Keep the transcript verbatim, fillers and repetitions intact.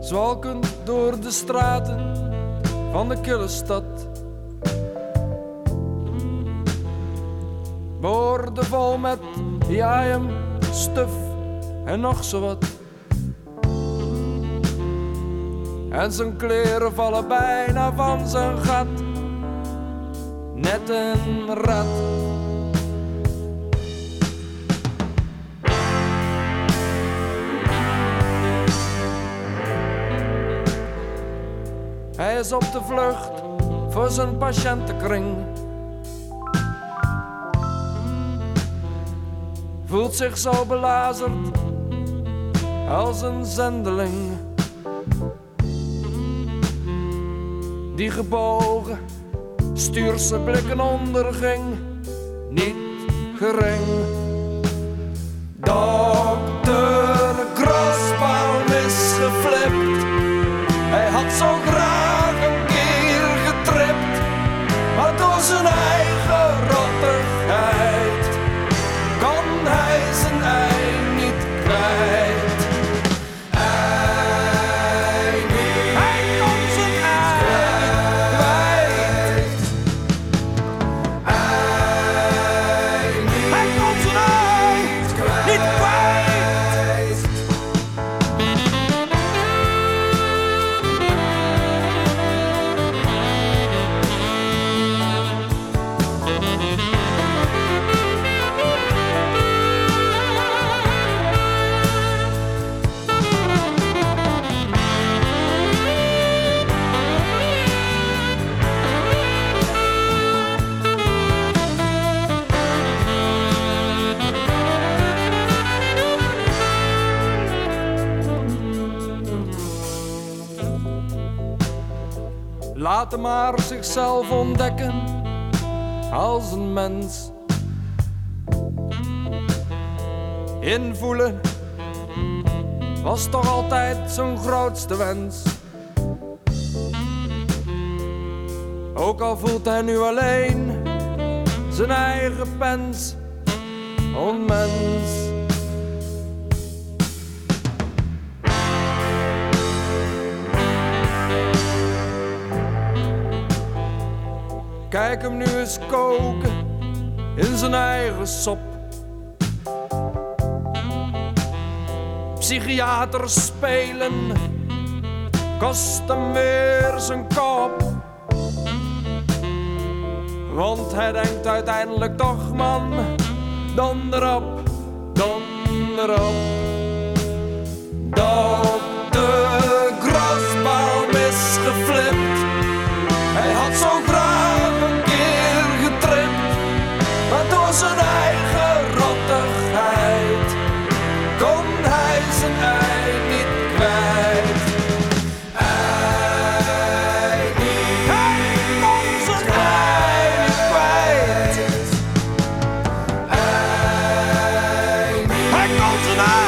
zwalkend door de straten van de kille stad. Woorden vol met jajem, stuf en nog zo wat. En zijn kleren vallen bijna van zijn gat, net een rat. Hij is op de vlucht voor zijn patiëntenkring. Voelt zich zo belazerd als een zendeling die gebogen stuurse blikken onderging, niet gering. Dokter Grosbaum is geflipt. Hij had zo graag een keer getript, maar door zijn eigen rottigheid kon hij zijn ei niet kwijt. Ei niet hij kon zijn ei kwijt. Ei niet hij kon zijn ei niet kwijt. Laat hem maar zichzelf ontdekken als een mens. Invoelen was toch altijd zijn grootste wens. Ook al voelt hij nu alleen zijn eigen pens, onmens. Kijk hem nu eens koken in zijn eigen sop. Psychiater spelen kost hem weer zijn kop. Want hij denkt uiteindelijk toch, man, donder op, donder op. Dokter Grosbaum is geflipt. Hij had zo graag een keer getript, maar door zijn eigen rottigheid kon hij zijn ei niet kwijt. Ei niet hij kon zijn ei niet kwijt. Ei niet hij kon zijn ei